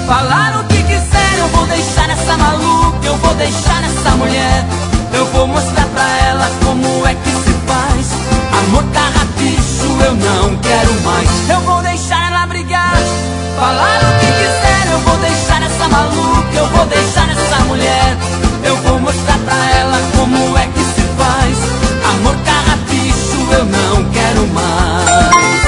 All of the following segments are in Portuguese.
Falar o que quiser, eu vou deixar essa maluca, eu vou deixar essa mulher. Eu vou mostrar pra ela como é que se faz. Amor carrapicho, eu não quero mais. Eu vou deixar ela brigar. Falar o que quiser, eu vou deixar essa maluca, eu vou deixar essa mulher. Eu vou mostrar pra ela como é que se faz. Amor carrapicho, eu não quero mais.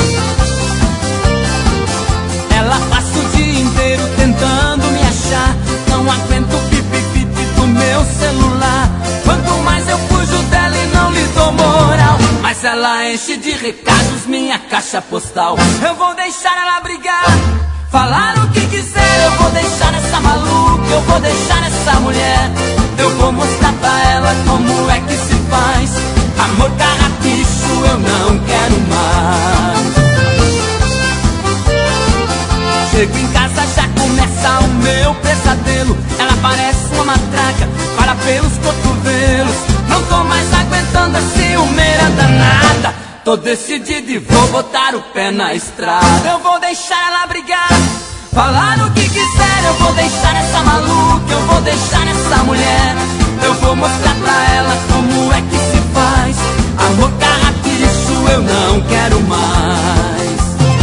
Ela passa o dia inteiro tentando me achar. Não aguento o pipi-pipi do meu celular. Quanto mais eu fujo dela e não lhe dou moral, mas ela enche de recados minha caixa postal. Eu vou deixar ela brigar. Falar o que quiser, eu vou deixar essa maluca, eu vou deixar essa mulher. Eu vou mostrar pra ela como é que se faz. Amor carrapicho, eu não quero mais. Chego em casa, já começa o meu pesadelo. Ela parece uma matraca, para pelos cotovelos. Não tô mais aguentando a ciumeira danada. Tô decidido e vou botar o pé na estrada. Eu vou deixar ela brigar. Falar o que quiser, eu vou deixar essa maluca, eu vou deixar essa mulher. Eu vou mostrar pra ela como é que se faz. Amor carrapicho, eu não quero mais.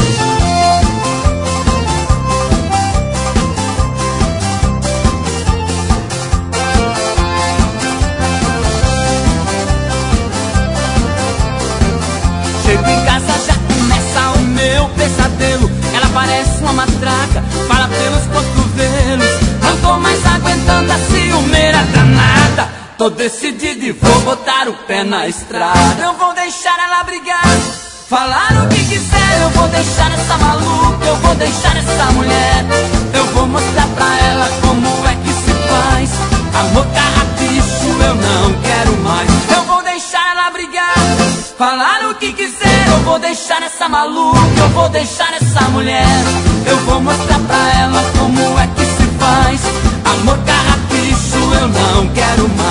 Chego em casa, já começa o meu pesadelo. Ela parece uma matraca, fala pelos cotovelos. Não tô mais aguentando a ciumeira danada. Tô decidido e vou botar o pé na estrada. Eu vou deixar ela brigar. Falar o que quiser, eu vou deixar essa maluca, eu vou deixar essa mulher. Eu vou mostrar pra ela como é que se faz. Amor carrapicho, eu não quero mais. Eu vou deixar ela brigar. Falar o que quiser, eu vou deixar essa maluca, eu vou deixar essa mulher. Eu vou mostrar pra ela como é que se faz. Amor carrapicho, eu não quero mais.